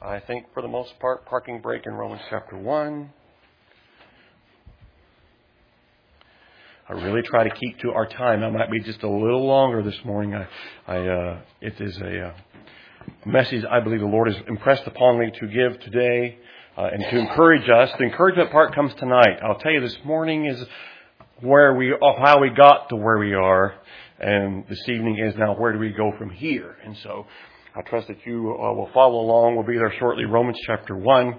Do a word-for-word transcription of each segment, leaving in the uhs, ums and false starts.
I think for the most part, parking break in Romans chapter one. I really try to keep to our time. I might be just a little longer this morning. I, I uh, it is a uh, message I believe the Lord has impressed upon me to give today uh, and to encourage us. The encouragement part comes tonight. I'll tell you, this morning is where we, how we got to where we are, and this evening is now where do we go from here. And so I trust that you uh, will follow along. We'll be there shortly. Romans chapter one.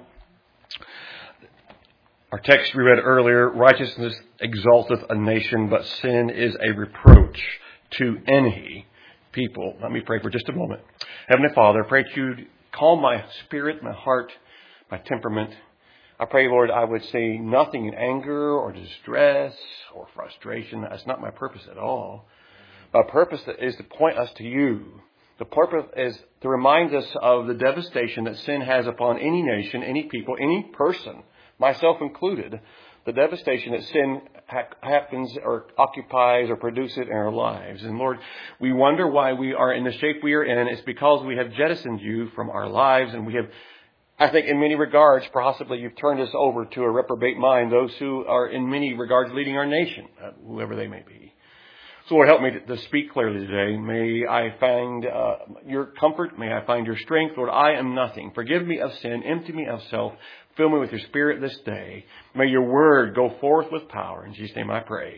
Our text we read earlier, righteousness exalteth a nation, but sin is a reproach to any people. Let me pray for just a moment. Heavenly Father, I pray that you'd calm my spirit, my heart, my temperament. I pray, Lord, I would say nothing in anger or distress or frustration. That's not my purpose at all. My purpose is to point us to you. The purpose is to remind us of the devastation that sin has upon any nation, any people, any person, myself included, the devastation that sin ha- happens or occupies or produces in our lives. And Lord, we wonder why we are in the shape we are in. It's because we have jettisoned you from our lives, and we have, I think in many regards, possibly you've turned us over to a reprobate mind, those who are in many regards leading our nation, uh, whoever they may be. So Lord, help me to, to speak clearly today. May I find uh, your comfort. May I find your strength. Lord, I am nothing. Forgive me of sin. Empty me of self. Fill me with your Spirit this day. May your word go forth with power. In Jesus' name I pray.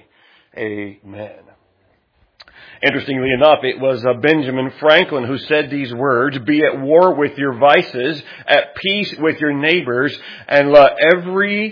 Amen. Interestingly enough, it was uh, Benjamin Franklin who said these words, "Be at war with your vices, at peace with your neighbors, and let every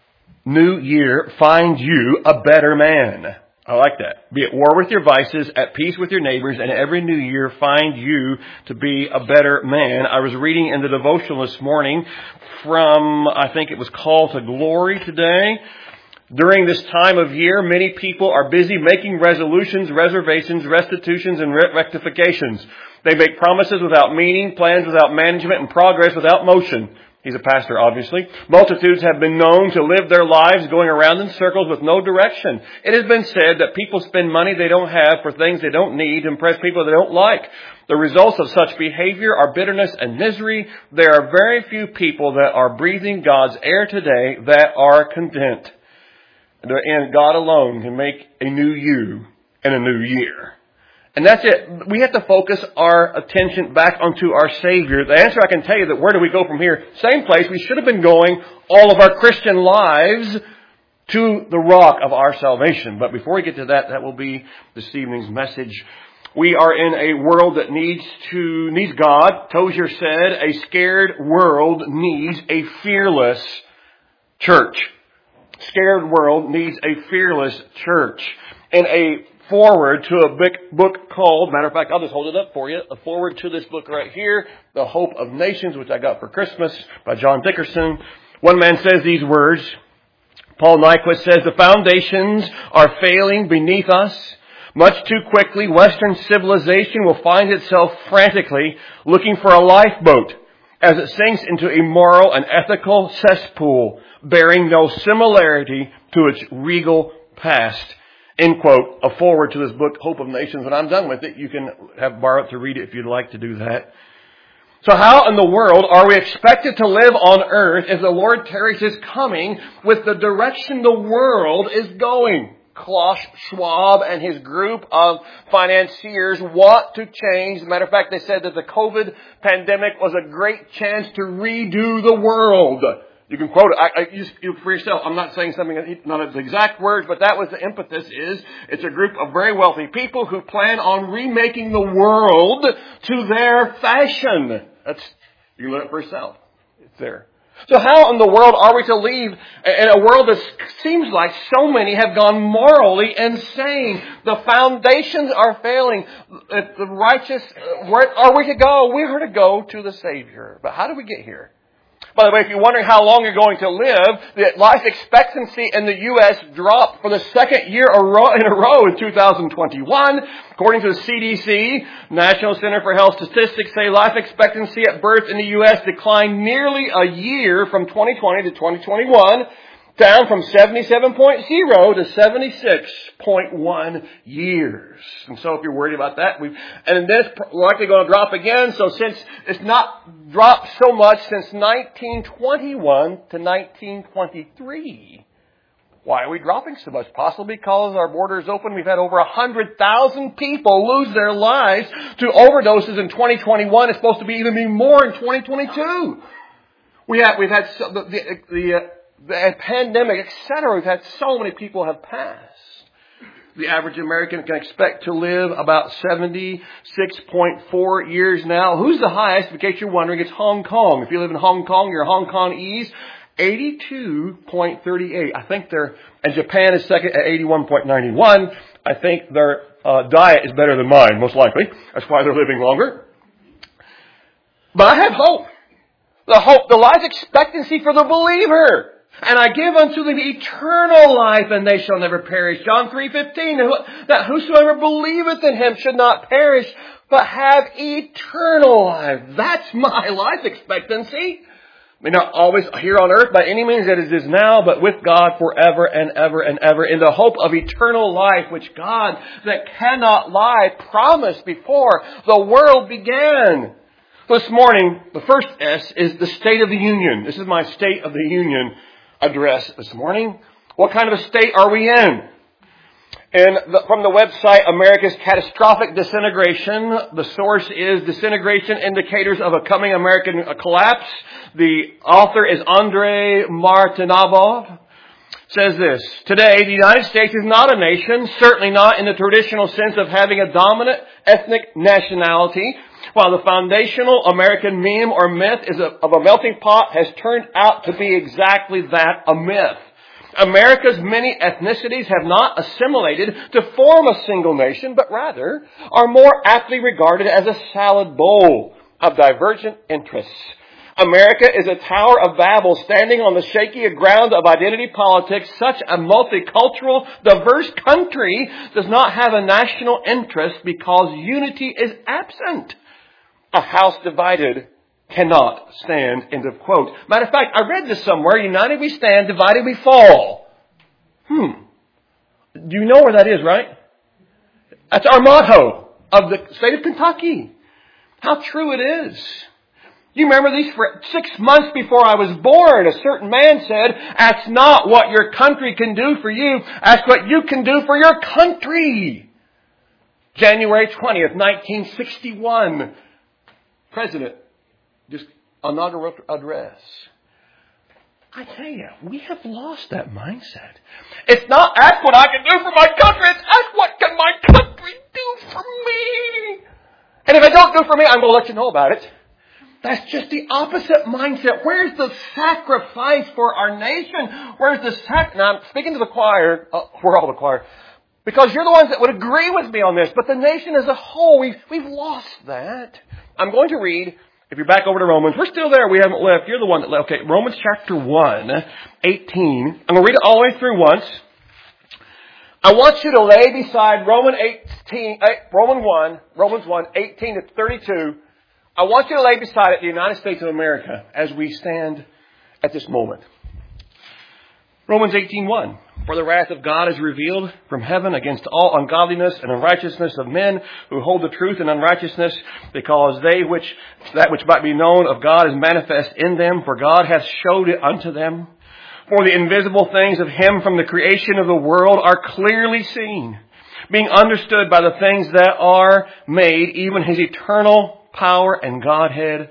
new year find you a better man." I like that. Be at war with your vices, at peace with your neighbors, and every new year find you to be a better man. I was reading in the devotional this morning from, I think it was Call to Glory today. During this time of year, many people are busy making resolutions, reservations, restitutions, and rectifications. They make promises without meaning, plans without management, and progress without motion. He's a pastor, obviously. Multitudes have been known to live their lives going around in circles with no direction. It has been said that people spend money they don't have for things they don't need to impress people they don't like. The results of such behavior are bitterness and misery. There are very few people that are breathing God's air today that are content. And God alone can make a new you in a new year. And that's it. We have to focus our attention back onto our Savior. The answer I can tell you that where do we go from here? Same place we should have been going all of our Christian lives, to the rock of our salvation. But before we get to that, that will be this evening's message. We are in a world that needs to, needs God. Tozier said, a scared world needs a fearless church. Scared world needs a fearless church. And a forward to a big book called, matter of fact, I'll just hold it up for you, a forward to this book right here, The Hope of Nations, which I got for Christmas by John Dickerson. One man says these words. Paul Nyquist says, the foundations are failing beneath us. Much too quickly, Western civilization will find itself frantically looking for a lifeboat as it sinks into a moral and ethical cesspool bearing no similarity to its regal past. End quote, a forward to this book, Hope of Nations. When I'm done with it, you can have borrow it to read it if you'd like to do that. So how in the world are we expected to live on earth if the Lord tarries his coming with the direction the world is going? Klaus Schwab and his group of financiers want to change. As a matter of fact, they said that the COVID pandemic was a great chance to redo the world. You can quote it. I, I, you, you for yourself. I'm not saying something, not the exact words, but that was the impetus is, it's a group of very wealthy people who plan on remaking the world to their fashion. That's, you can learn it for yourself. It's there. So how in the world are we to leave in a world that seems like so many have gone morally insane? The foundations are failing. If the righteous, where are we to go? We are to go to the Savior. But how do we get here? By the way, if you're wondering how long you're going to live, the life expectancy in the U S dropped for the second year in a row in two thousand twenty-one. According to the C D C, National Center for Health Statistics, say life expectancy at birth in the U S declined nearly a year from twenty twenty to twenty twenty-one. down from seventy-seven point zero to seventy-six point one years. And so if you're worried about that, we've, and then it's likely going to drop again. So since it's not dropped so much since nineteen twenty-one to nineteen twenty-three, why are we dropping so much? Possibly because our border is open. We've had over one hundred thousand people lose their lives to overdoses in twenty twenty-one. It's supposed to be even more in twenty twenty-two. We have, we've had so, the, the, the uh, the pandemic, et cetera. We've had so many people have passed. The average American can expect to live about seventy-six point four years now. Who's the highest? In case you're wondering, it's Hong Kong. If you live in Hong Kong, you're Hong Kongese. eighty-two point three eight. I think they're, and Japan is second at eighty-one point nine one. I think their uh, diet is better than mine, most likely. That's why they're living longer. But I have hope. The hope, the life expectancy for the believer. And I give unto them eternal life, and they shall never perish. John three fifteen, that whosoever believeth in him should not perish, but have eternal life. That's my life expectancy. I mean, not always here on earth by any means that it is now, but with God forever and ever and ever, in the hope of eternal life, which God, that cannot lie, promised before the world began. This morning, the first S is the State of the Union. This is my State of the Union address this morning. What kind of a state are we in? And the, from the website, America's Catastrophic Disintegration, the source is Disintegration Indicators of a Coming American Collapse. The author is Andrei Martynov. Says this: today, the United States is not a nation, certainly not in the traditional sense of having a dominant ethnic nationality. While the foundational American meme or myth is a, of a melting pot has turned out to be exactly that, a myth. America's many ethnicities have not assimilated to form a single nation, but rather are more aptly regarded as a salad bowl of divergent interests. America is a Tower of Babel standing on the shaky ground of identity politics. Such a multicultural, diverse country does not have a national interest because unity is absent. A house divided cannot stand, end of quote. Matter of fact, I read this somewhere. United we stand, divided we fall. Hmm. Do you know where that is, right? That's our motto of the state of Kentucky. How true it is. You remember these for six months before I was born, a certain man said, ask not what your country can do for you, ask what you can do for your country. January twentieth, nineteen sixty-one. President, just inaugural address. I tell you, we have lost that mindset. It's not ask what I can do for my country, it's ask what can my country do for me. And if it don't do for me, I'm going to let you know about it. That's just the opposite mindset. Where's the sacrifice for our nation? Where's the sac? Now, I'm speaking to the choir. Uh, we're all the choir. Because you're the ones that would agree with me on this. But the nation as a whole, we've, we've lost that. I'm going to read, if you're back over to Romans, we're still there, we haven't left. You're the one that left. Okay, Romans chapter one, eighteen. I'm going to read it all the way through once. I want you to lay beside Romans eighteen, Romans one, Romans one, eighteen to thirty-two. I want you to lay beside it the United States of America as we stand at this moment. Romans eighteen one. For the wrath of God is revealed from heaven against all ungodliness and unrighteousness of men who hold the truth in unrighteousness, because they which that which might be known of God is manifest in them, for God hath showed it unto them. For the invisible things of him from the creation of the world are clearly seen, being understood by the things that are made, even his eternal power and Godhead,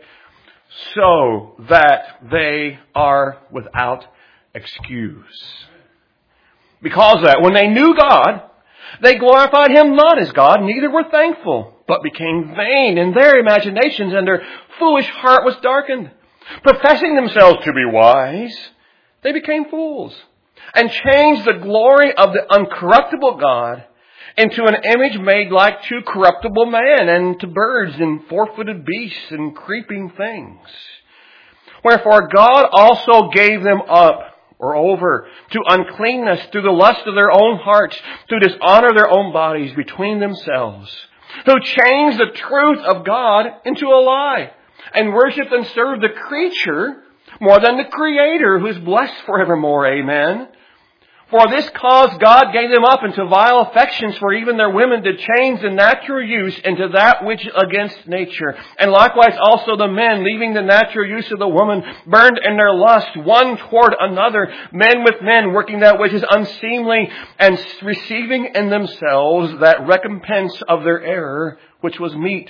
so that they are without excuse. Because of that, when they knew God, they glorified him not as God, neither were thankful, but became vain in their imaginations, and their foolish heart was darkened. Professing themselves to be wise, they became fools, and changed the glory of the uncorruptible God into an image made like to corruptible man, and to birds and four-footed beasts and creeping things. Wherefore God also gave them up, or over, to uncleanness through the lust of their own hearts, to dishonor their own bodies between themselves, who changed the truth of God into a lie, and worshiped and served the creature more than the Creator who is blessed forevermore. Amen. For this cause God gave them up into vile affections, for even their women did change the natural use into that which against nature. And likewise also the men, leaving the natural use of the woman, burned in their lust one toward another, men with men, working that which is unseemly, and receiving in themselves that recompense of their error, which was meet.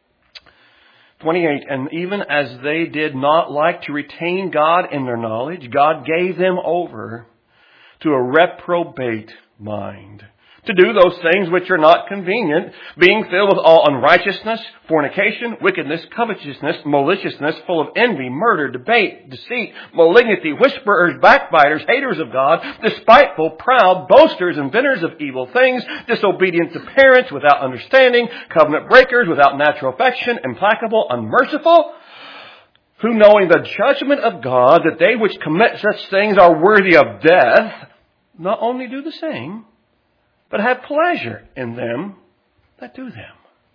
twenty-eight, and even as they did not like to retain God in their knowledge, God gave them over to a reprobate mind, to do those things which are not convenient, being filled with all unrighteousness, fornication, wickedness, covetousness, maliciousness, full of envy, murder, debate, deceit, malignity, whisperers, backbiters, haters of God, despiteful, proud, boasters, inventors of evil things, disobedient to parents, without understanding, covenant breakers, without natural affection, implacable, unmerciful, who knowing the judgment of God, that they which commit such things are worthy of death, not only do the same, but have pleasure in them that do them.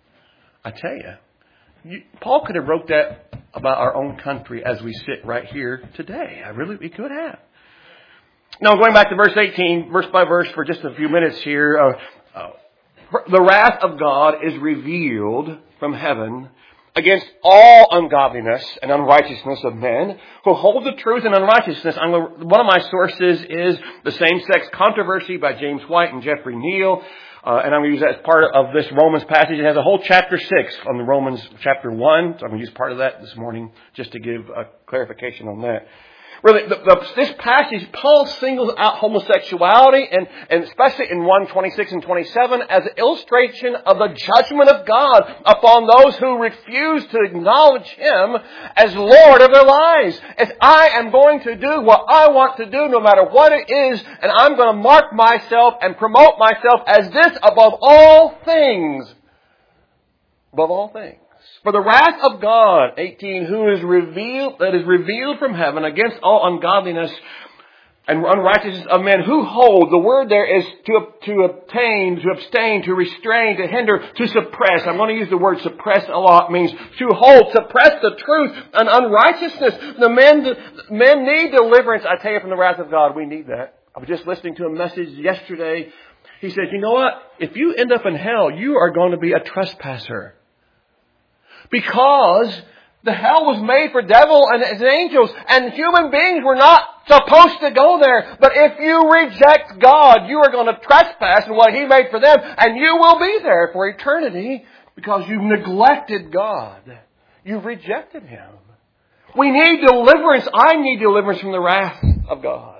I tell you, you, Paul could have wrote that about our own country as we sit right here today. I really, we could have. Now, going back to verse eighteen, verse by verse for just a few minutes here. Uh, uh, the wrath of God is revealed from heaven against all ungodliness and unrighteousness of men who hold the truth in unrighteousness. I'm gonna, one of my sources is The Same-Sex Controversy by James White and Jeffrey Neal. Uh, and I'm going to use that as part of this Romans passage. It has a whole chapter six on the Romans chapter one. So I'm going to use part of that this morning just to give a clarification on that. Really, the, the, this passage, Paul singles out homosexuality, and, and especially in one twenty-six and twenty-seven, as an illustration of the judgment of God upon those who refuse to acknowledge Him as Lord of their lives. As I am going to do what I want to do, no matter what it is, and I'm going to mark myself and promote myself as this above all things. Above all things. For the wrath of God, eighteen, who is revealed, that is revealed from heaven against all ungodliness and unrighteousness of men who hold. The word there is to, to obtain, to abstain, to restrain, to hinder, to suppress. I'm going to use the word suppress a lot. It means to hold, suppress the truth and unrighteousness. The men, the men need deliverance. I tell you, from the wrath of God, we need that. I was just listening to a message yesterday. He said, you know what? If you end up in hell, you are going to be a trespasser. Because the hell was made for devil and his angels, and human beings were not supposed to go there. But if you reject God, you are going to trespass in what He made for them, and you will be there for eternity because you've neglected God. You've rejected Him. We need deliverance. I need deliverance from the wrath of God.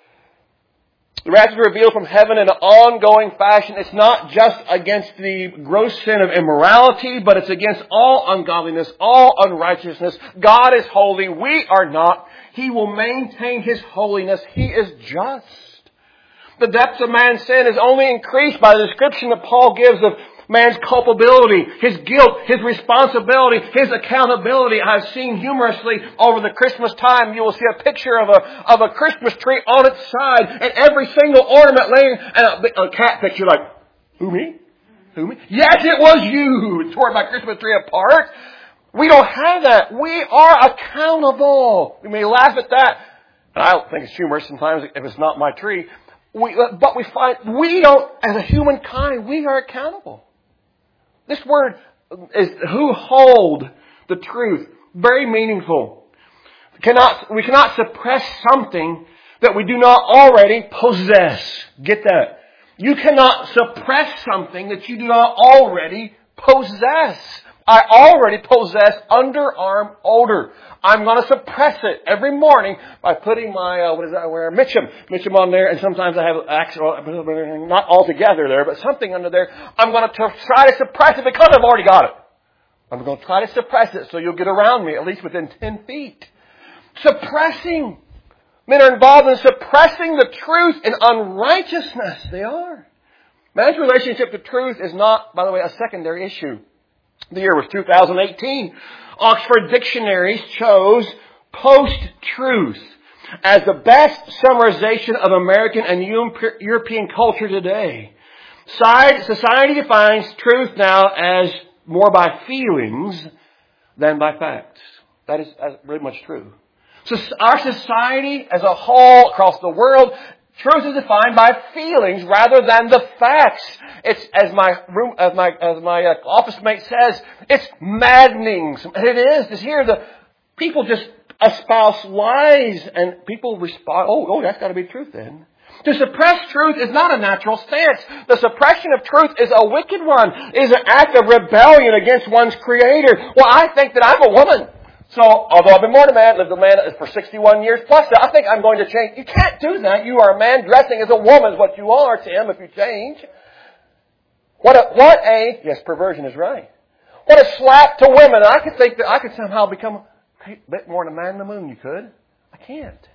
The wrath is revealed from heaven in an ongoing fashion. It's not just against the gross sin of immorality, but it's against all ungodliness, all unrighteousness. God is holy. We are not. He will maintain His holiness. He is just. The depths of man's sin is only increased by the description that Paul gives of man's culpability, his guilt, his responsibility, his accountability. I've seen humorously over the Christmas time, you will see a picture of a of a Christmas tree on its side, and every single ornament laying, and a, a cat picture like, who me? Who me? Yes, it was you who tore my Christmas tree apart. We don't have that. We are accountable. We may laugh at that. And I don't think it's humorous sometimes if it's not my tree. We, but we find we don't, as a humankind, we are accountable. This word is who hold the truth. Very meaningful. We cannot, we cannot suppress something that we do not already possess. Get that? You cannot suppress something that you do not already possess. I already possess underarm odor. I'm going to suppress it every morning by putting my, uh, what is that I wear? Mitchum. Mitchum on there. And sometimes I have actual, not all together there, but something under there. I'm going to try to suppress it because I've already got it. I'm going to try to suppress it so you'll get around me, at least within ten feet. Suppressing. Men are involved in suppressing the truth in unrighteousness. They are. Man's relationship to truth is not, by the way, a secondary issue. The year was two thousand eighteen. Oxford Dictionaries chose post-truth as the best summarization of American and European culture today. Society defines truth now as more by feelings than by facts. That is really much true. So our society as a whole across the world, truth is defined by feelings rather than the facts. It's, as my room, as my, as my uh, office mate says, it's maddening. And it is to hear the people just espouse lies and people respond, oh, oh, that's got to be truth then. To suppress truth is not a natural stance. The suppression of truth is a wicked one. It is an act of rebellion against one's Creator. Well, I think that I'm a woman. So, although I've been born a man, lived a man for sixty-one years plus, I think I'm going to change. You can't do that. You are a man dressing as a woman is what you are, Tim, if you change. What a, what a, yes, perversion is right. What a slap to women. I could think that I could somehow become a bit more than a man in the moon. You could. I can't.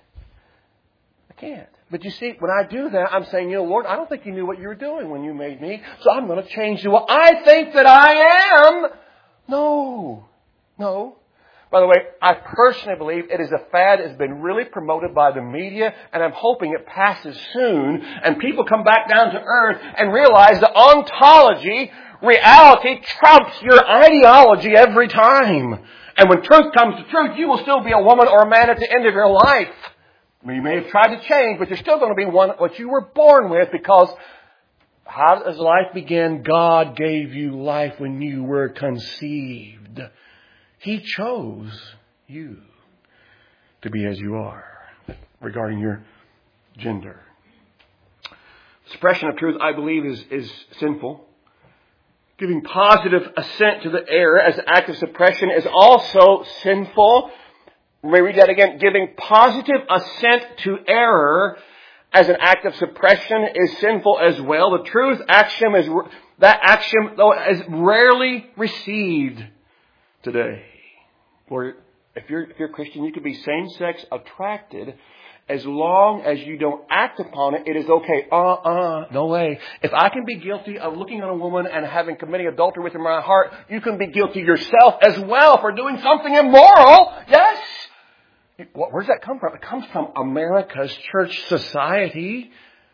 I can't. But you see, when I do that, I'm saying, you know, Lord, I don't think you knew what you were doing when you made me, so I'm going to change to what I think that I am. No. No. By the way, I personally believe it is a fad that has been really promoted by the media, and I'm hoping it passes soon, and people come back down to earth and realize that ontology, reality, trumps your ideology every time. And when truth comes to truth, you will still be a woman or a man at the end of your life. You may have tried to change, but you're still going to be one what you were born with, because how does life begin? God gave you life when you were conceived. He chose you to be as you are regarding your gender. Suppression of truth, I believe, is, is sinful. Giving positive assent to the error as an act of suppression is also sinful. Let me read that again. Giving positive assent to error as an act of suppression is sinful as well. The truth axiom is, that axiom, though, is rarely received today. Or if you're, if you're a Christian, you could be same-sex attracted as long as you don't act upon it. It is okay. Uh-uh. No way. If I can be guilty of looking at a woman and having committing adultery with her in my heart, you can be guilty yourself as well for doing something immoral. Yes. Where does that come from? It comes from America's church society.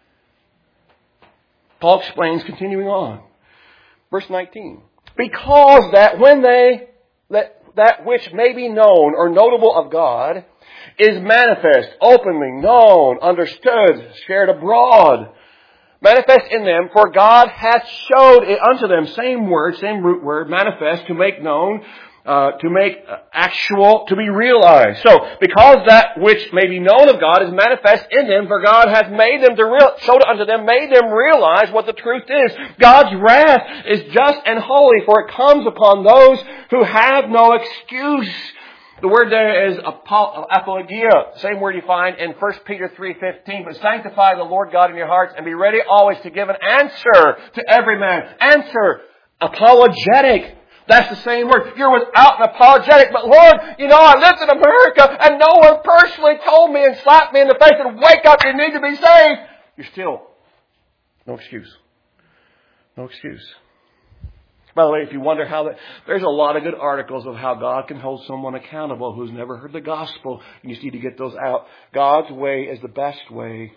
Paul explains, continuing on. Verse nineteen. Because that when they, that, that which may be known or notable of God is manifest, openly known, understood, shared abroad, manifest in them, for God hath showed it unto them, same word, same root word, manifest, to make known, uh, to make actual, to be realized. So, because that which may be known of God is manifest in them, for God hath made them to real, showed it unto them, made them realize what the truth is. God's wrath is just and holy, for it comes upon those who have no excuse. The word there is apologia, same word you find in First Peter three fifteen. But sanctify the Lord God in your hearts and be ready always to give an answer to every man. Answer. Apologetic. That's the same word. You're without an apologetic. But Lord, you know, I lived in America and no one personally told me and slapped me in the face and wake up, you need to be saved. You're still no excuse. No excuse. By the way, if you wonder how that, there's a lot of good articles of how God can hold someone accountable who's never heard the gospel. You just need to get those out. God's way is the best way.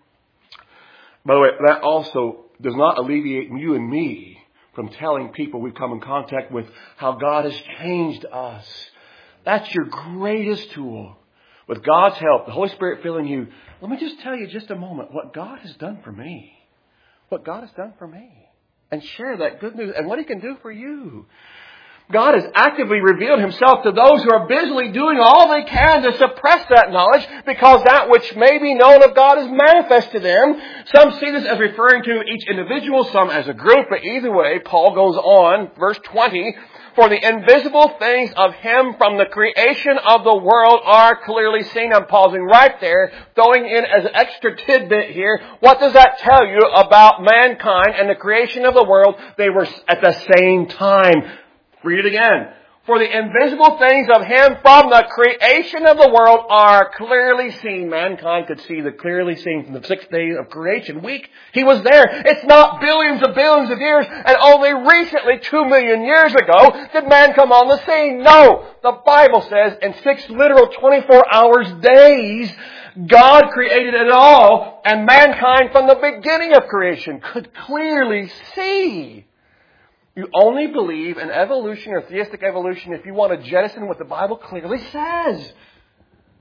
By the way, that also does not alleviate you and me from telling people we've come in contact with how God has changed us. That's your greatest tool. With God's help, the Holy Spirit filling you. Let me just tell you just a moment what God has done for me. What God has done for me. And share that good news and what He can do for you. God has actively revealed Himself to those who are busily doing all they can to suppress that knowledge, because that which may be known of God is manifest to them. Some see this as referring to each individual, some as a group, but either way, Paul goes on, verse twenty, for the invisible things of Him from the creation of the world are clearly seen. I'm pausing right there, throwing in as an extra tidbit here. What does that tell you about mankind and the creation of the world? They were at the same time. Read it again. For the invisible things of Him from the creation of the world are clearly seen. Mankind could see the clearly seen from the sixth day of creation week. He was there. It's not billions of billions of years, and only recently, two million years ago, did man come on the scene. No! The Bible says in six literal twenty-four hours days, God created it all, and mankind from the beginning of creation could clearly see. You only believe in evolution or theistic evolution if you want to jettison what the Bible clearly says.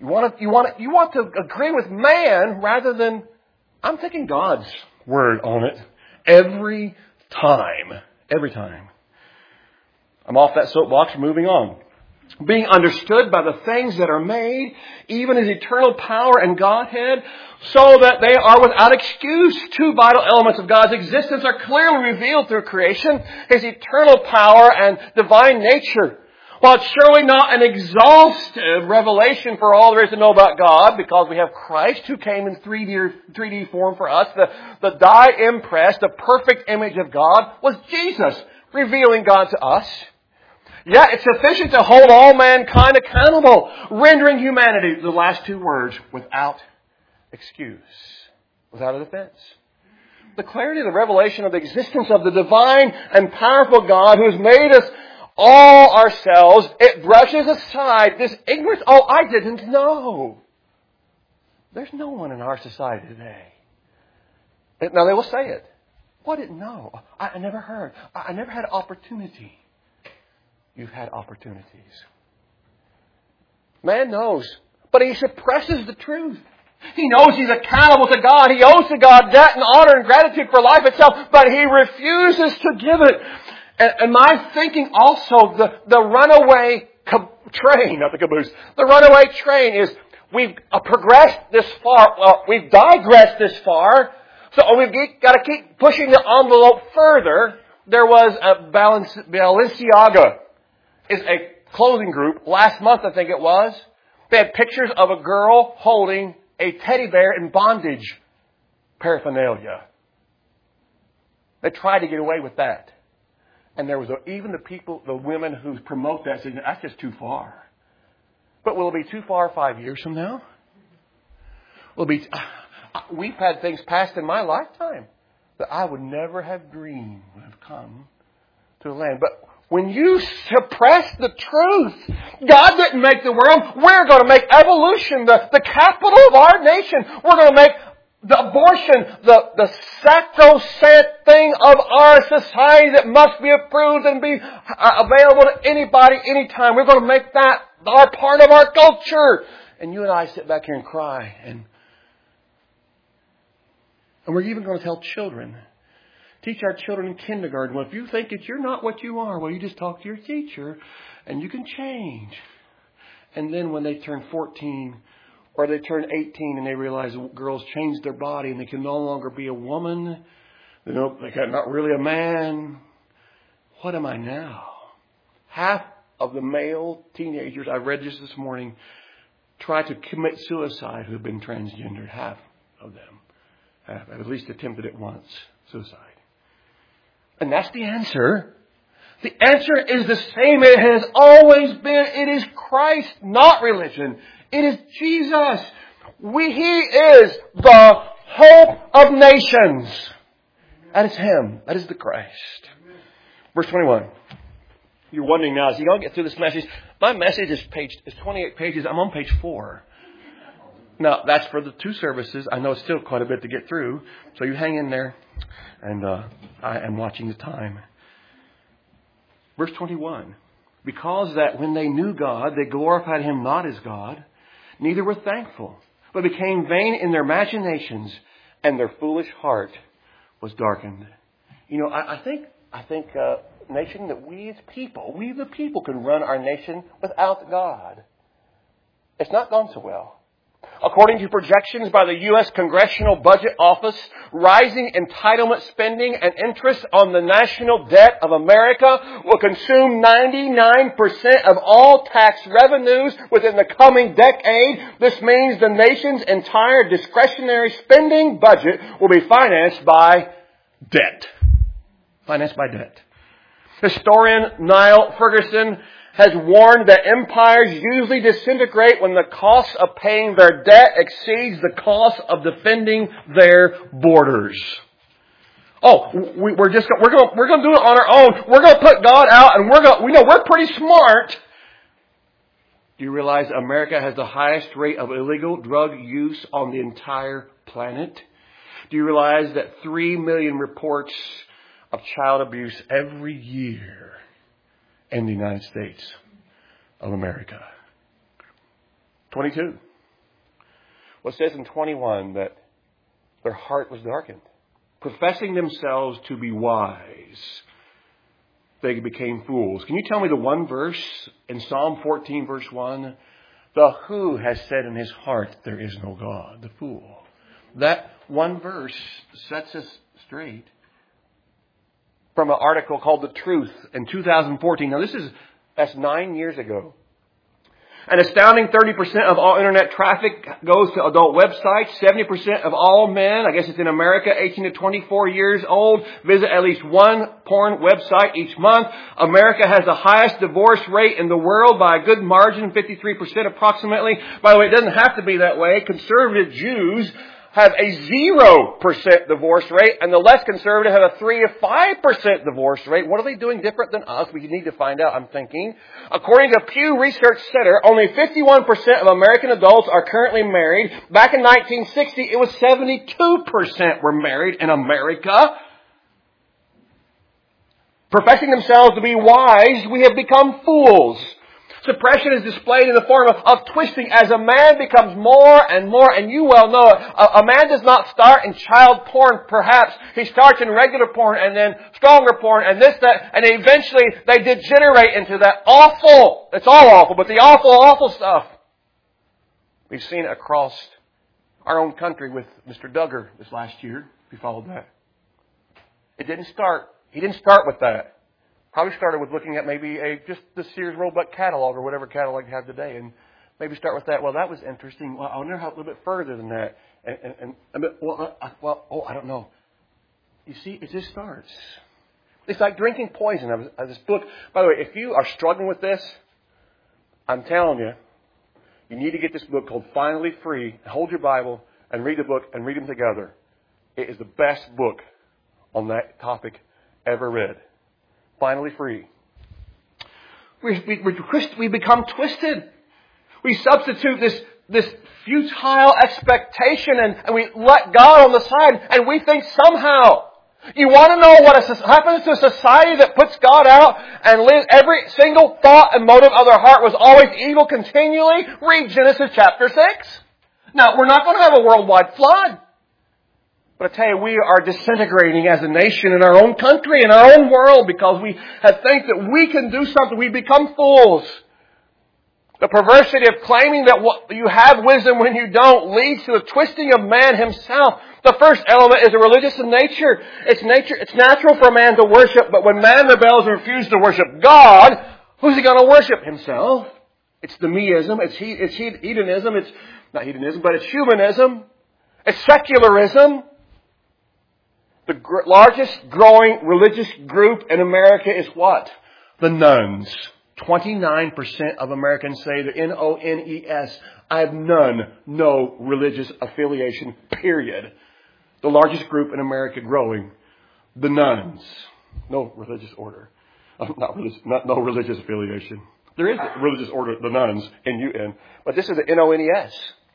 You want to, you want to, you want to agree with man rather than, I'm taking God's word on it every time. Every time. I'm off that soapbox, moving on. Being understood by the things that are made, even His eternal power and Godhead, so that they are without excuse. Two vital elements of God's existence are clearly revealed through creation: His eternal power and divine nature. While it's surely not an exhaustive revelation for all there is to know about God, because we have Christ who came in three D, three D form for us, the, the dye impress, the perfect image of God, was Jesus, revealing God to us. Yet it's sufficient to hold all mankind accountable, rendering humanity, the last two words, without excuse, without a defense. The clarity of the revelation of the existence of the divine and powerful God who has made us all ourselves, it brushes aside this ignorance. Oh, I didn't know. There's no one in our society today. Now they will say it. Well, I didn't know. I, I never heard. I, I never had opportunity. You've had opportunities. Man knows, but he suppresses the truth. He knows he's accountable to God. He owes to God debt and honor and gratitude for life itself, but he refuses to give it. And, and my thinking also, the, the runaway ca- train, not the caboose, the runaway train is, we've uh, progressed this far, well, we've digressed this far, so we've got to keep pushing the envelope further. There was a Balenciaga. Is a clothing group. Last month, I think it was. They had pictures of a girl holding a teddy bear in bondage paraphernalia. They tried to get away with that. And there was a, even the people, the women who promote that said, that's just too far. But will it be too far five years from now? Will it be, uh, we've had things passed in my lifetime that I would never have dreamed would have come to the land. But when you suppress the truth, God didn't make the world. We're going to make evolution the, the capital of our nation. We're going to make the abortion the, the sacrosanct thing of our society that must be approved and be available to anybody, anytime. We're going to make that our part of our culture. And you and I sit back here and cry. And, and we're even going to tell children. Teach our children in kindergarten, well, if you think that you're not what you are, well, you just talk to your teacher and you can change. And then when they turn fourteen or they turn eighteen and they realize girls change their body and they can no longer be a woman, they know they're not really a man. What am I now? Half of the male teenagers I read just this morning try to commit suicide who have been transgendered. Half of them have at least attempted it once. Suicide. And that's the answer. The answer is the same. It has always been. It is Christ, not religion. It is Jesus. We, He is the hope of nations. That is Him. That is the Christ. Verse twenty-one. You're wondering now, is He going to get through this message? My message is page is twenty-eight pages. I'm on page four. Now, that's for the two services. I know it's still quite a bit to get through. So you hang in there. And uh, I am watching the time. Verse twenty-one. Because that when they knew God, they glorified Him not as God, neither were thankful, but became vain in their imaginations, and their foolish heart was darkened. You know, I, I think, I think, uh, nation that we as people, we the people can run our nation without God. It's not gone so well. According to projections by the U S Congressional Budget Office, rising entitlement spending and interest on the national debt of America will consume ninety-nine percent of all tax revenues within the coming decade. This means the nation's entire discretionary spending budget will be financed by debt. Financed by debt. Historian Niall Ferguson has warned that empires usually disintegrate when the cost of paying their debt exceeds the cost of defending their borders. Oh, we, we're just we're going we're going to do it on our own. We're going to put God out, and we're going. We know we're pretty smart. Do you realize America has the highest rate of illegal drug use on the entire planet? Do you realize that three million reports of child abuse every year in the United States of America? twenty-two. Well, it says in twenty-one that their heart was darkened. Professing themselves to be wise, they became fools. Can you tell me the one verse in Psalm fourteen, verse one? The who has said in his heart, there is no God, the fool. That one verse sets us straight from an article called The Truth in two thousand fourteen. Now this is, that's nine years ago. An astounding thirty percent of all internet traffic goes to adult websites. seventy percent of all men, I guess it's in America, eighteen to twenty-four years old, visit at least one porn website each month. America has the highest divorce rate in the world by a good margin, fifty-three percent approximately. By the way, it doesn't have to be that way. Conservative Jews have a zero percent divorce rate, and the less conservative have a three to five percent divorce rate. What are they doing different than us? We need to find out, I'm thinking. According to Pew Research Center, only fifty-one percent of American adults are currently married. Back in nineteen sixty, it was seventy-two percent were married in America. Professing themselves to be wise, we have become fools. Suppression is displayed in the form of, of twisting as a man becomes more and more, and you well know it. A, a man does not start in child porn, perhaps. He starts in regular porn and then stronger porn and this, that, and eventually they degenerate into that awful, it's all awful, but the awful, awful stuff. We've seen it across our own country with Mister Duggar this last year, if you followed that. It didn't start, he didn't start with that. Probably started with looking at maybe a just the Sears Roebuck catalog or whatever catalog you have today, and maybe start with that. Well, that was interesting. Well, I wonder how a little bit further than that. And, and, and well, I, well, oh, I don't know. You see, it just starts. It's like drinking poison. I was, I, this book. By the way, if you are struggling with this, I'm telling you, you need to get this book called Finally Free. Hold your Bible and read the book and read them together. It is the best book on that topic ever read. Finally Free. We, we, we, we become twisted. We substitute this, this futile expectation and, and we let God on the side and we think somehow. You want to know what happens to a society that puts God out and lives, every single thought and motive of their heart was always evil continually? Read Genesis chapter six. Now, we're not going to have a worldwide flood. But I tell you, we are disintegrating as a nation in our own country, in our own world, because we have think that we can do something. We become fools. The perversity of claiming that what you have wisdom when you don't leads to the twisting of man himself. The first element is a religious in nature. It's nature. It's natural for a man to worship, but when man rebels and refuses to worship God, who's he going to worship? Himself. It's the meism. It's, he, it's hedonism. It's not hedonism, but it's humanism. It's secularism. The gr- largest growing religious group in America is what? The nuns. twenty-nine percent of Americans say the N O N E S. I have none, no religious affiliation, period. The largest group in America growing, the nuns. No religious order. Uh, not, religious, not no religious affiliation. There is a religious order, the nuns, N U N. But this is the N O N E S.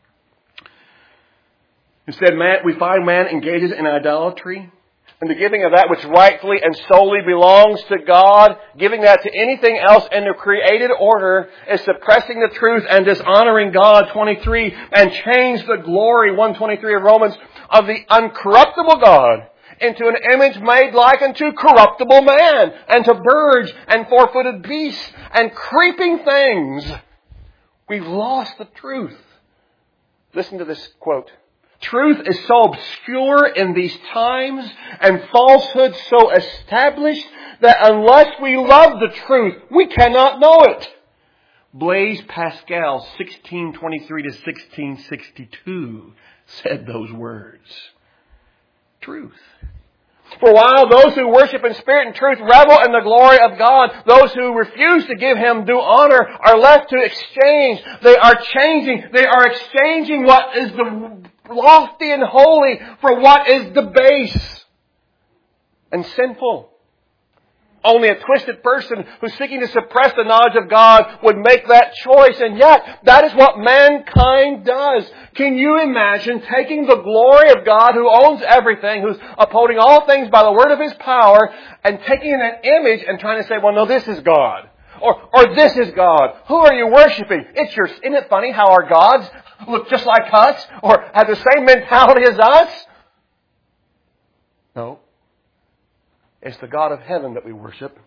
Instead, man, we find man engages in idolatry and the giving of that which rightfully and solely belongs to God. Giving that to anything else in the created order is suppressing the truth and dishonoring God, twenty-three, and change the glory, one twenty-three of Romans, of the uncorruptible God into an image made like unto corruptible man, and to birds and four-footed beasts and creeping things. We've lost the truth. Listen to this quote. Truth is so obscure in these times and falsehood so established that unless we love the truth, we cannot know it. Blaise Pascal, sixteen twenty-three to sixteen sixty-two, said those words. Truth. For while those who worship in spirit and truth revel in the glory of God, those who refuse to give Him due honor are left to exchange. They are changing. They are exchanging what is the lofty and holy for what is debased and sinful. Only a twisted person who's seeking to suppress the knowledge of God would make that choice. And yet, that is what mankind does. Can you imagine taking the glory of God who owns everything, who's upholding all things by the word of His power, and taking an image and trying to say, well, no, this is God. Or, or this is God. Who are you worshiping? It's your, isn't it funny how our gods look just like us? Or have the same mentality as us? No. It's the God of heaven that we worship.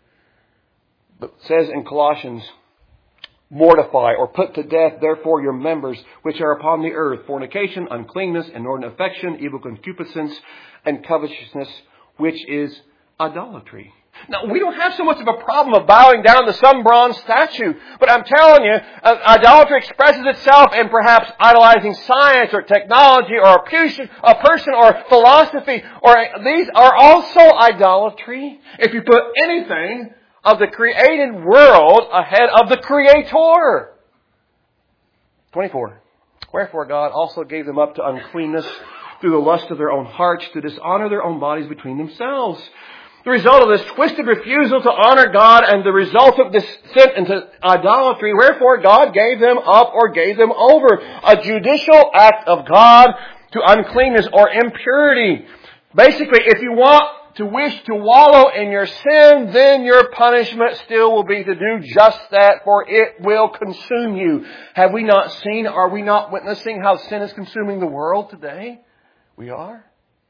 But it says in Colossians, mortify or put to death, therefore, your members which are upon the earth, fornication, uncleanness, inordinate affection, evil concupiscence, and covetousness, which is idolatry. Now, we don't have so much of a problem of bowing down to some bronze statue, but I'm telling you, uh, idolatry expresses itself in perhaps idolizing science or technology or a person, a person or philosophy, or these are also idolatry. If you put anything of the created world ahead of the Creator. twenty-four. Wherefore God also gave them up to uncleanness through the lust of their own hearts, to dishonor their own bodies between themselves. The result of this twisted refusal to honor God and the result of this sin into idolatry, wherefore God gave them up or gave them over. A judicial act of God to uncleanness or impurity. Basically, if you want to wish to wallow in your sin, then your punishment still will be to do just that, for it will consume you. Have we not seen, are we not witnessing how sin is consuming the world today? We are.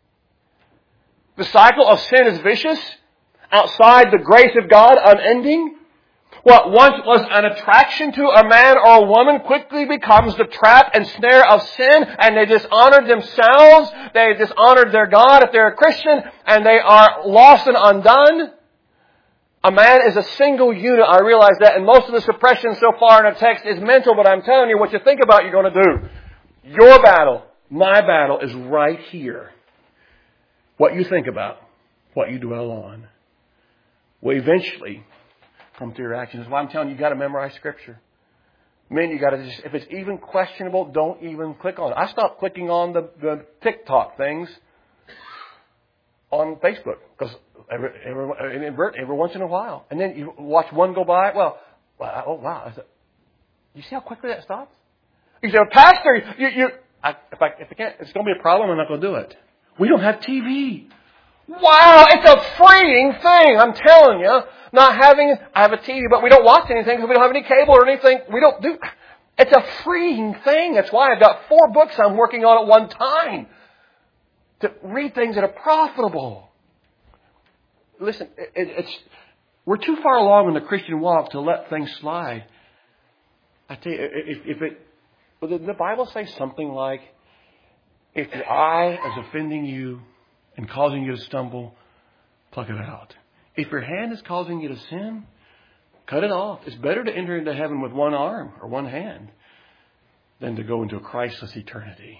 The cycle of sin is vicious, outside the grace of God, unending. What once was an attraction to a man or a woman quickly becomes the trap and snare of sin, and they dishonored themselves, they dishonored their God if they're a Christian, and they are lost and undone. A man is a single unit, I realize that, and most of the suppression so far in our text is mental, but I'm telling you, what you think about, you're going to do. Your battle, my battle, is right here. What you think about, what you dwell on, will eventually come to your actions. That's why I'm telling you, you got to memorize Scripture. Men, you got to just, if it's even questionable, don't even click on it. I stopped clicking on the, the TikTok things on Facebook because every, every, every once in a while. And then you watch one go by. Well, oh, wow. I said, you see how quickly that stops? You say, well, Pastor, you, you, I, if, I, if I can't, it's going to be a problem, I'm not going to do it. We don't have T V. Wow, it's a freeing thing, I'm telling you. Not having, I have a T V, but we don't watch anything because we don't have any cable or anything. We don't do, it's a freeing thing. That's why I've got four books I'm working on at one time. To read things that are profitable. Listen, it, it's, we're too far along in the Christian walk to let things slide. I tell you, if, if it, well, did the Bible say something like, if your eye is offending you and causing you to stumble, pluck it out. If your hand is causing you to sin, cut it off. It's better to enter into heaven with one arm or one hand than to go into a Christless eternity.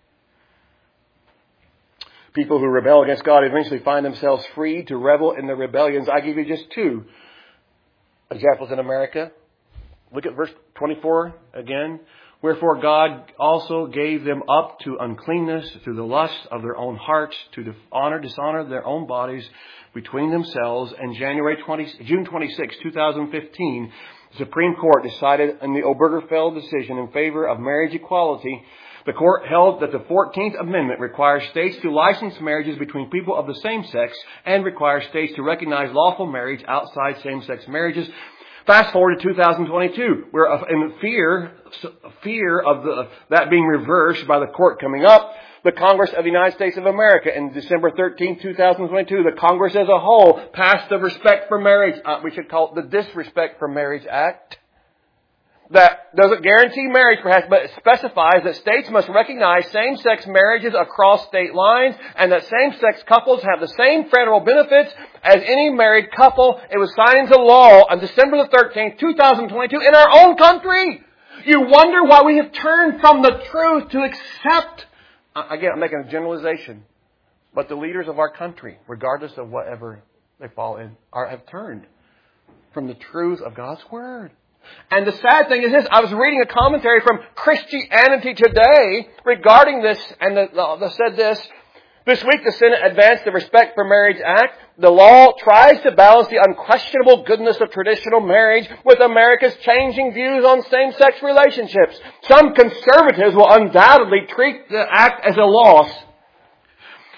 People who rebel against God eventually find themselves free to revel in their rebellions. I give you just two examples in America. Look at verse twenty-four again. Wherefore God also gave them up to uncleanness through the lust of their own hearts, to honor, dishonor their own bodies between themselves. And January twentieth, June twenty-sixth, twenty fifteen, the Supreme Court decided in the Obergefell decision in favor of marriage equality. The court held that the fourteenth Amendment requires states to license marriages between people of the same sex and requires states to recognize lawful marriage outside same-sex marriages. Fast forward to two thousand twenty-two, where in fear, fear of the, that being reversed by the court coming up, the Congress of the United States of America in December thirteenth, twenty twenty-two, the Congress as a whole passed the Respect for Marriage, uh, we should call it the Disrespect for Marriage Act. That doesn't guarantee marriage perhaps, but it specifies that states must recognize same-sex marriages across state lines and that same-sex couples have the same federal benefits as any married couple. It was signed into law on December the thirteenth, twenty twenty-two in our own country. You wonder why we have turned from the truth to accept. Again, I'm making a generalization. But the leaders of our country, regardless of whatever they fall in, are, have turned from the truth of God's Word. And the sad thing is this, I was reading a commentary from Christianity Today regarding this, and the, the, the said this, this week the Senate advanced the Respect for Marriage Act. The law tries to balance the unquestionable goodness of traditional marriage with America's changing views on same-sex relationships. Some conservatives will undoubtedly treat the act as a loss.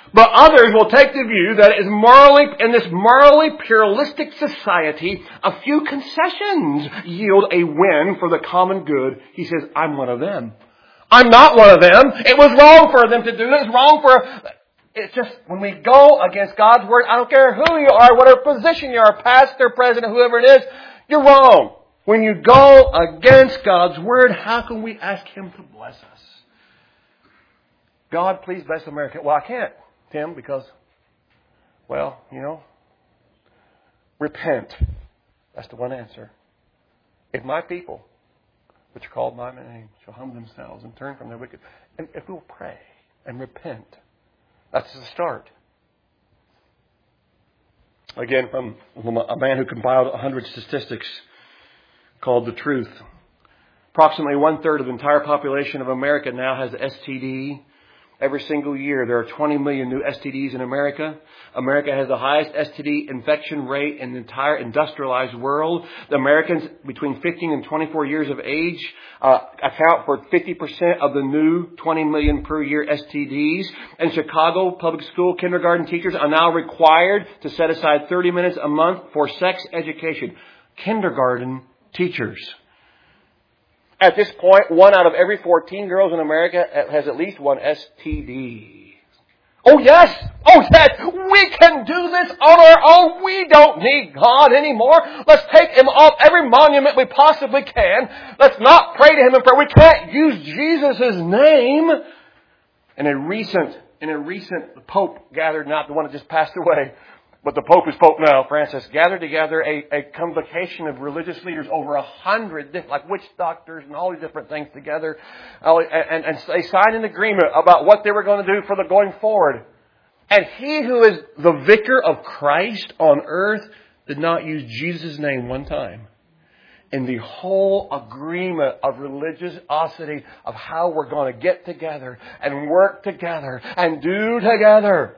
But others will take the view that it is morally, in this morally pluralistic society, a few concessions yield a win for the common good. He says, I'm one of them. I'm not one of them. It was wrong for them to do this. It's wrong for... It's just, when we go against God's Word, I don't care who you are, whatever position you are, pastor, president, whoever it is, you're wrong. When you go against God's Word, how can we ask Him to bless us? God, please bless America. Well, I can't, Tim, because, well, you know, repent. That's the one answer. If my people, which are called by my name, shall humble themselves and turn from their wicked, and if we'll pray and repent, that's the start. Again, from a man who compiled one hundred statistics called The Truth. Approximately one-third of the entire population of America now has S T D. Every single year, there are twenty million new S T Ds in America. America has the highest S T D infection rate in the entire industrialized world. The Americans between fifteen and twenty-four years of age uh, account for fifty percent of the new twenty million per year S T Ds. In Chicago, public school kindergarten teachers are now required to set aside thirty minutes a month for sex education. Kindergarten teachers. At this point, one out of every fourteen girls in America has at least one S T D. Oh yes! Oh yes! We can do this on our own. We don't need God anymore. Let's take Him off every monument we possibly can. Let's not pray to Him in prayer. We can't use Jesus' name. In a recent, in a recent, the Pope gathered, not the one that just passed away, but the Pope is Pope now, Francis, gathered together a, a convocation of religious leaders, over a hundred, like witch doctors and all these different things together. Uh, and, and they signed an agreement about what they were going to do for the going forward. And he who is the vicar of Christ on earth did not use Jesus' name one time. In the whole agreement of religiosity of how we're going to get together and work together and do together.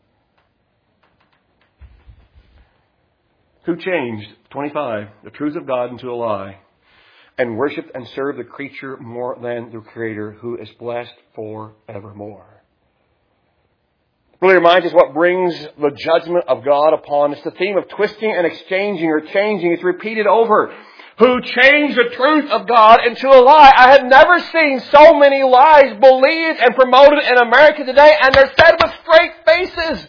Who changed, twenty-five, the truth of God into a lie, and worshipped and served the creature more than the Creator, who is blessed forevermore. Really reminds us what brings the judgment of God upon us. The theme of twisting and exchanging or changing is repeated over. Who changed the truth of God into a lie. I have never seen so many lies believed and promoted in America today, and they're said with straight faces.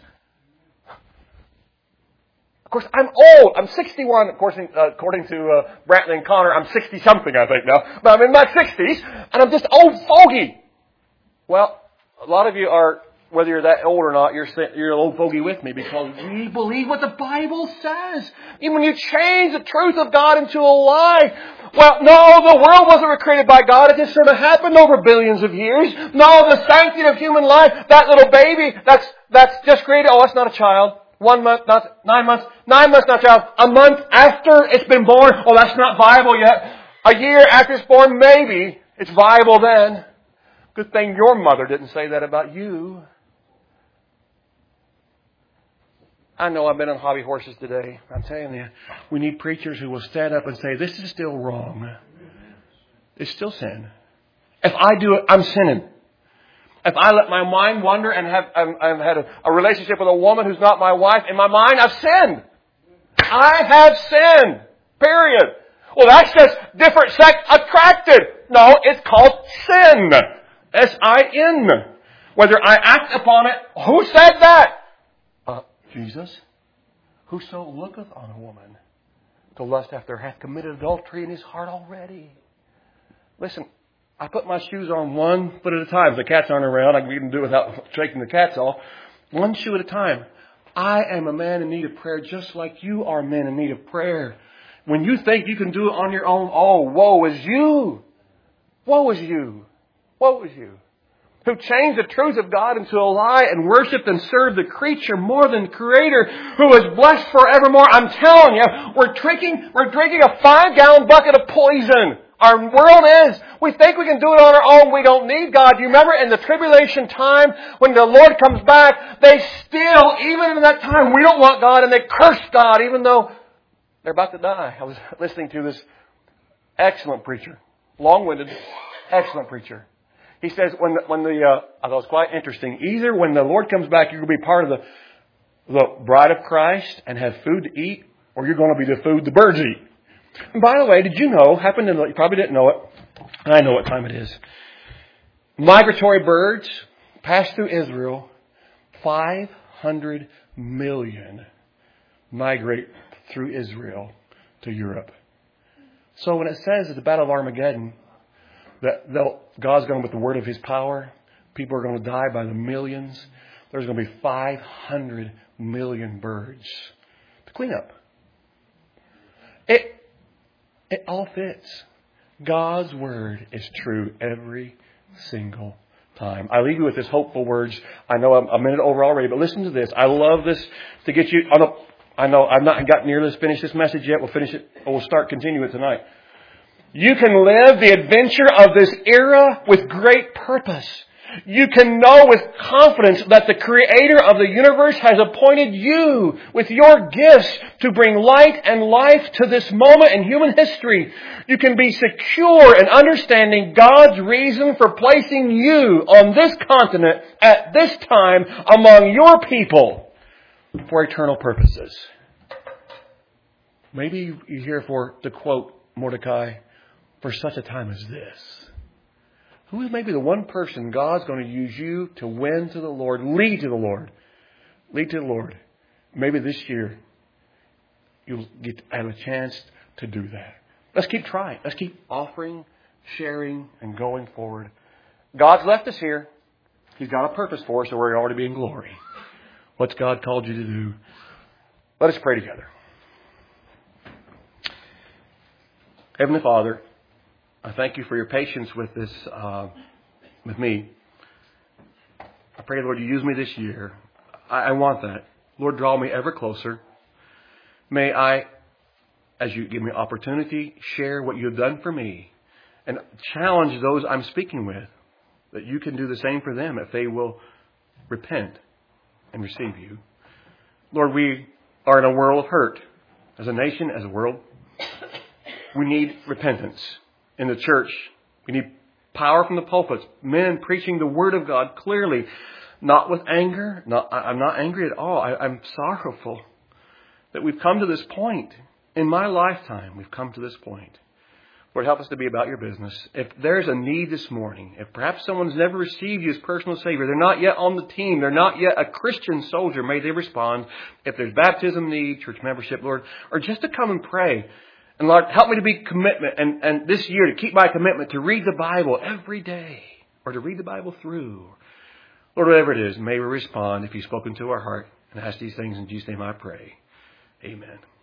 Of course, I'm old. I'm sixty-one, of course, uh, according to uh, Brantley and Connor. I'm sixty-something, I think, now. But I'm in my sixties, and I'm just old fogey. Well, a lot of you are, whether you're that old or not, you're, you're an old fogey with me, because we believe what the Bible says. Even when you change the truth of God into a lie. Well, no, the world wasn't created by God. It just sort of happened over billions of years. No, the sanctity of human life, that little baby, that's, that's just created. Oh, that's not a child. One month, not nine months. Nine months, not child. A month after it's been born. Oh, that's not viable yet. A year after it's born, maybe it's viable then. Good thing your mother didn't say that about you. I know I've been on hobby horses today. I'm telling you, we need preachers who will stand up and say, this is still wrong. It's still sin. If I do it, I'm sinning. If I let my mind wander and have um, I've had a, a relationship with a woman who's not my wife, in my mind, I've sinned. I have sinned. Period. Well, that's just different sex attracted. No, it's called sin. S I N. Whether I act upon it, who said that? Uh, Jesus. Whoso looketh on a woman to lust after hath committed adultery in his heart already. Listen. I put my shoes on one foot at a time. If the cats aren't around, I can even do it without shaking the cats off. One shoe at a time. I am a man in need of prayer just like you are men in need of prayer. When you think you can do it on your own, oh, woe is you. Woe is you. Woe is you. Who changed the truth of God into a lie and worshipped and served the creature more than the Creator, who is blessed forevermore. I'm telling you, we're drinking, we're drinking a five-gallon bucket of poison. Our world is. We think we can do it on our own. We don't need God. You remember in the tribulation time, when the Lord comes back, they still, even in that time, we don't want God, and they curse God, even though they're about to die. I was listening to this excellent preacher. Long-winded, excellent preacher. He says when the, when the uh, I thought it was quite interesting. Either when the Lord comes back, you're going to be part of the, the bride of Christ and have food to eat, or you're going to be the food the birds eat. And by the way, did you know, happened to know, you probably didn't know it, I know what time it is. Migratory birds pass through Israel. five hundred million migrate through Israel to Europe. So when it says at the Battle of Armageddon that God's going with the word of His power, people are going to die by the millions, there's going to be five hundred million birds to clean up. It, it all fits. God's word is true every single time. I leave you with this hopeful words. I know I'm a minute over already, but listen to this. I love this to get you on a, I know I've not got nearly finished this message yet. We'll finish it, or we'll start continue it tonight. You can live the adventure of this era with great purpose. You can know with confidence that the Creator of the universe has appointed you with your gifts to bring light and life to this moment in human history. You can be secure in understanding God's reason for placing you on this continent at this time among your people for eternal purposes. Maybe you're here for, to quote Mordecai, for such a time as this. Who is maybe the one person God's going to use you to win to the Lord, lead to the Lord, lead to the Lord. Maybe this year you'll get have a chance to do that. Let's keep trying. Let's keep offering, sharing, and going forward. God's left us here. He's got a purpose for us, so we're already be in glory. What's God called you to do? Let us pray together. Heavenly Father, I thank you for your patience with this, uh, with me. I pray, Lord, you use me this year. I, I want that. Lord, draw me ever closer. May I, as you give me opportunity, share what you've done for me and challenge those I'm speaking with that you can do the same for them if they will repent and receive you. Lord, we are in a world of hurt. As a nation, as a world, we need repentance. In the church, we need power from the pulpits, men preaching the Word of God clearly, not with anger. Not, I'm not angry at all. I, I'm sorrowful that we've come to this point. In my lifetime, we've come to this point. Lord, help us to be about your business. If there's a need this morning, if perhaps someone's never received you as personal Savior, they're not yet on the team, they're not yet a Christian soldier, may they respond. If there's baptism need, church membership, Lord, or just to come and pray. And Lord, help me to be commitment and, and this year to keep my commitment to read the Bible every day or to read the Bible through. Lord, whatever it is, may we respond if you've spoken to our heart and ask these things in Jesus' name I pray. Amen.